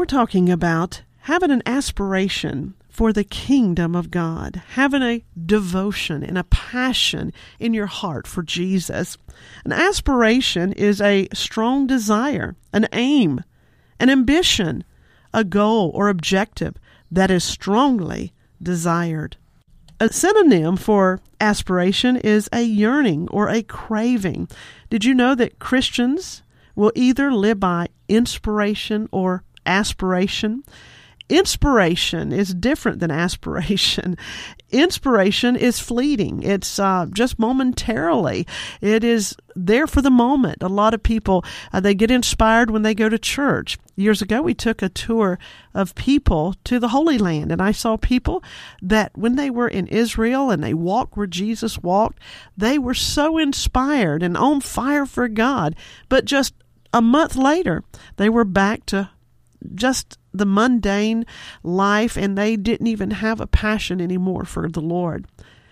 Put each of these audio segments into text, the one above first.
we're talking about having an aspiration for the kingdom of God, having a devotion and a passion in your heart for Jesus. An aspiration is a strong desire, an aim, an ambition, a goal or objective that is strongly desired. A synonym for aspiration is a yearning or a craving. Did you know that Christians will either live by inspiration or aspiration? Inspiration is different than aspiration. Inspiration is fleeting. It's just momentarily. It is there for the moment. A lot of people, they get inspired when they go to church. Years ago, we took a tour of people to the Holy Land, and I saw people that when they were in Israel and they walked where Jesus walked, they were so inspired and on fire for God. But just a month later, they were back to just the mundane life, and they didn't even have a passion anymore for the Lord.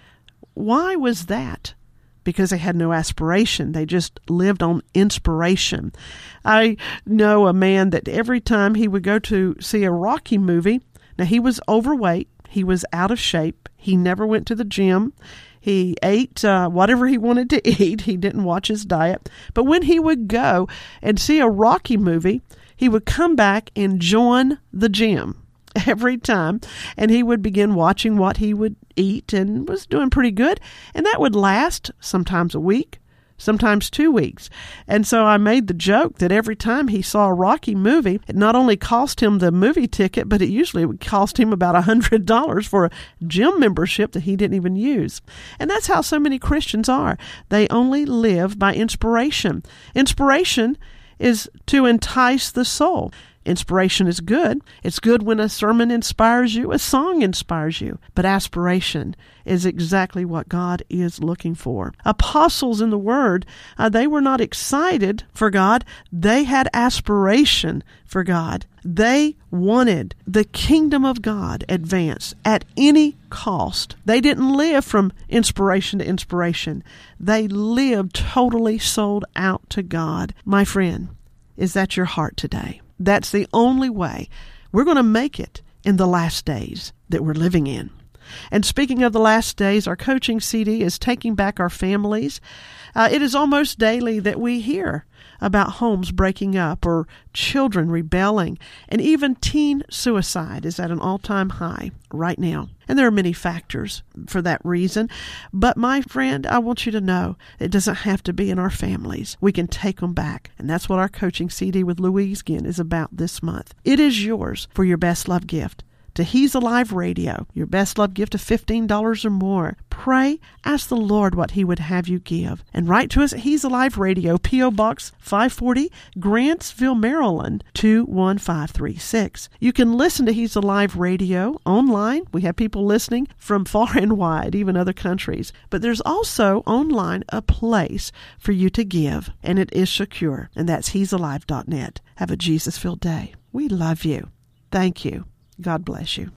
Why was that? Because they had no aspiration. They just lived on inspiration. I know a man that every time he would go to see a Rocky movie, now he was overweight, he was out of shape, he never went to the gym, he ate whatever he wanted to eat, he didn't watch his diet. But when he would go and see a Rocky movie, he would come back and join the gym every time, and he would begin watching what he would eat and was doing pretty good. And that would last sometimes a week, sometimes 2 weeks. And so I made the joke that every time he saw a Rocky movie, it not only cost him the movie ticket, but it usually would cost him about $100 for a gym membership that he didn't even use. And that's how so many Christians are. They only live by inspiration. Inspiration is to entice the soul. Inspiration is good. It's good when a sermon inspires you, a song inspires you. But aspiration is exactly what God is looking for. Apostles in the Word, they were not excited for God. They had aspiration for God. They wanted the kingdom of God advanced at any cost. They didn't live from inspiration to inspiration. They lived totally sold out to God. My friend, is that your heart today? That's the only way we're going to make it in the last days that we're living in. And speaking of the last days, our coaching CD is Taking Back Our Families. It is almost daily that we hear about homes breaking up or children rebelling, and even teen suicide is at an all-time high right now. And there are many factors for that reason. But my friend, I want you to know it doesn't have to be in our families. We can take them back. And that's what our coaching CD with Louise Ginn is about this month. It is yours for your best love gift. To He's Alive Radio, your best love gift of $15 or more. Pray, ask the Lord what He would have you give. And write to us at He's Alive Radio, P.O. Box 540, Grantsville, Maryland, 21536. You can listen to He's Alive Radio online. We have people listening from far and wide, even other countries. But there's also online a place for you to give, and it is secure, and that's he'salive.net. Have a Jesus-filled day. We love you. Thank you. God bless you.